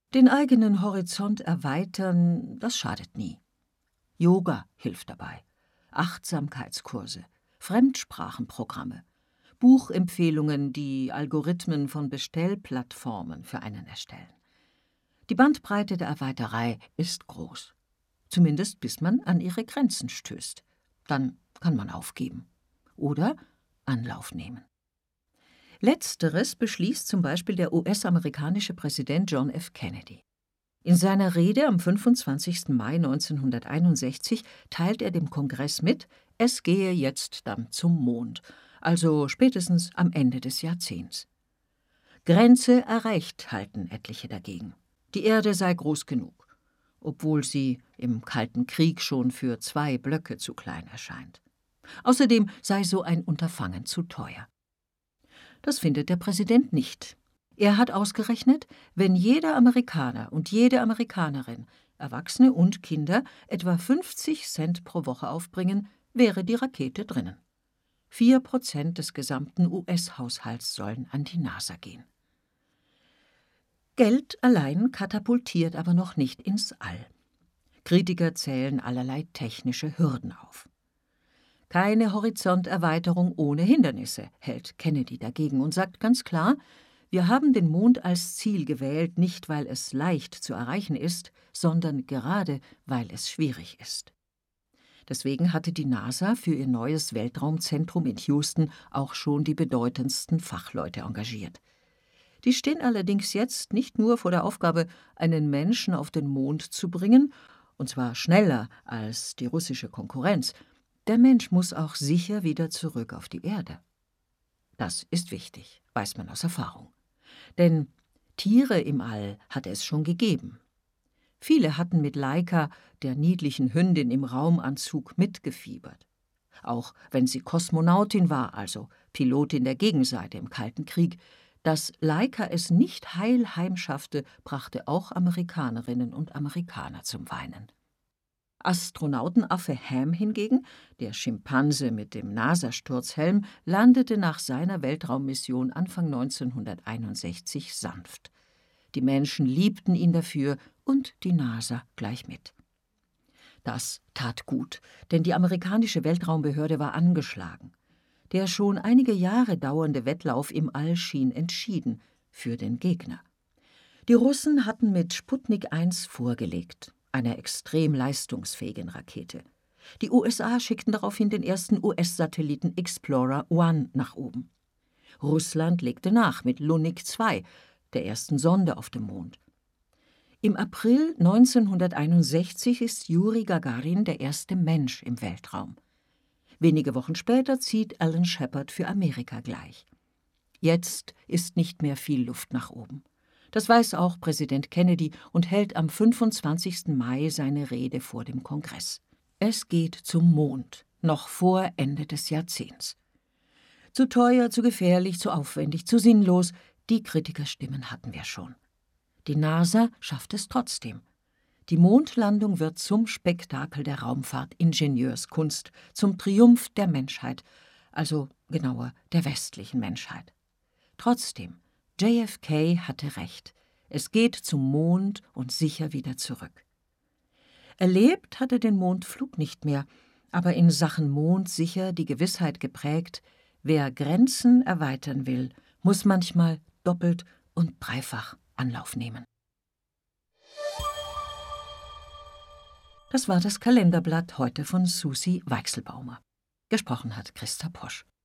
Den eigenen Horizont erweitern, das schadet nie. Yoga hilft dabei, Achtsamkeitskurse, Fremdsprachenprogramme, Buchempfehlungen, die Algorithmen von Bestellplattformen für einen erstellen. Die Bandbreite der Erweiterei ist groß. Zumindest bis man an ihre Grenzen stößt. Dann kann man aufgeben. Oder Anlauf nehmen. Letzteres beschließt zum Beispiel der US-amerikanische Präsident John F. Kennedy. In seiner Rede am 25. Mai 1961 teilt er dem Kongress mit, es gehe jetzt dann zum Mond, also spätestens am Ende des Jahrzehnts. Grenze erreicht, halten etliche dagegen. Die Erde sei groß genug, obwohl sie im Kalten Krieg schon für 2 Blöcke zu klein erscheint. Außerdem sei so ein Unterfangen zu teuer. Das findet der Präsident nicht. Er hat ausgerechnet, wenn jeder Amerikaner und jede Amerikanerin, Erwachsene und Kinder, etwa 50 Cent pro Woche aufbringen, wäre die Rakete drinnen. 4% des gesamten US-Haushalts sollen an die NASA gehen. Geld allein katapultiert aber noch nicht ins All. Kritiker zählen allerlei technische Hürden auf. Keine Horizonterweiterung ohne Hindernisse, hält Kennedy dagegen und sagt ganz klar, wir haben den Mond als Ziel gewählt, nicht weil es leicht zu erreichen ist, sondern gerade weil es schwierig ist. Deswegen hatte die NASA für ihr neues Weltraumzentrum in Houston auch schon die bedeutendsten Fachleute engagiert. Die stehen allerdings jetzt nicht nur vor der Aufgabe, einen Menschen auf den Mond zu bringen, und zwar schneller als die russische Konkurrenz. Der Mensch muss auch sicher wieder zurück auf die Erde. Das ist wichtig, weiß man aus Erfahrung. Denn Tiere im All hat es schon gegeben. Viele hatten mit Laika, der niedlichen Hündin im Raumanzug, mitgefiebert. Auch wenn sie Kosmonautin war, also Pilotin der Gegenseite im Kalten Krieg, dass Laika es nicht heil heimschaffte, brachte auch Amerikanerinnen und Amerikaner zum Weinen. Astronautenaffe Ham hingegen, der Schimpanse mit dem NASA-Sturzhelm, landete nach seiner Weltraummission Anfang 1961 sanft. Die Menschen liebten ihn dafür und die NASA gleich mit. Das tat gut, denn die amerikanische Weltraumbehörde war angeschlagen. Der schon einige Jahre dauernde Wettlauf im All schien entschieden für den Gegner. Die Russen hatten mit Sputnik 1 vorgelegt, einer extrem leistungsfähigen Rakete. Die USA schickten daraufhin den ersten US-Satelliten Explorer 1 nach oben. Russland legte nach mit Lunik 2, der ersten Sonde auf dem Mond. Im April 1961 ist Juri Gagarin der erste Mensch im Weltraum. Wenige Wochen später zieht Alan Shepard für Amerika gleich. Jetzt ist nicht mehr viel Luft nach oben. Das weiß auch Präsident Kennedy und hält am 25. Mai seine Rede vor dem Kongress. Es geht zum Mond, noch vor Ende des Jahrzehnts. Zu teuer, zu gefährlich, zu aufwendig, zu sinnlos, die Kritikerstimmen hatten wir schon. Die NASA schafft es trotzdem. Die Mondlandung wird zum Spektakel der Raumfahrt-Ingenieurskunst, zum Triumph der Menschheit, also genauer der westlichen Menschheit. Trotzdem, JFK hatte recht. Es geht zum Mond und sicher wieder zurück. Erlebt hat er den Mondflug nicht mehr, aber in Sachen Mond sicher die Gewissheit geprägt, wer Grenzen erweitern will, muss manchmal doppelt und dreifach Anlauf nehmen. Das war das Kalenderblatt heute von Susi Weichselbaumer. Gesprochen hat Christa Posch.